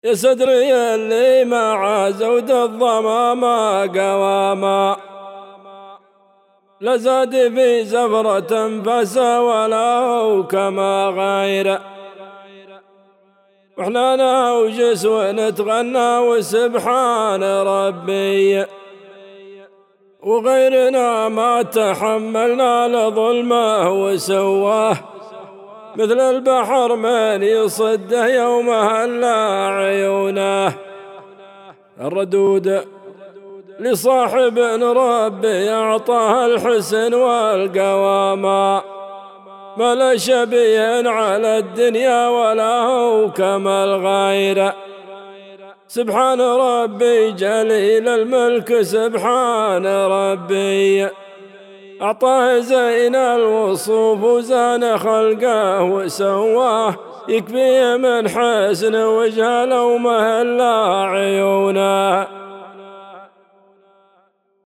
يا صدري اللي مع زود الظما ما قواما، لا زاد في زفرة انفاسا ولا هو كما غيره، واحنا نوجس ونتغنى وسبحان ربي، وغيرنا ما تحملنا لظلمه وسواه، مثل البحر من يصده يوم هلا عيونه. الردود لصاحب ربي أعطاه الحسن والقوامة، ما لا شبيه على الدنيا ولا هو كما الغير. سبحان ربي جليل الملك، سبحان ربي أعطاه زين الوصوف وزان خلقه وسواه، يكفي من حسن وجهه لو مهلا عيونه.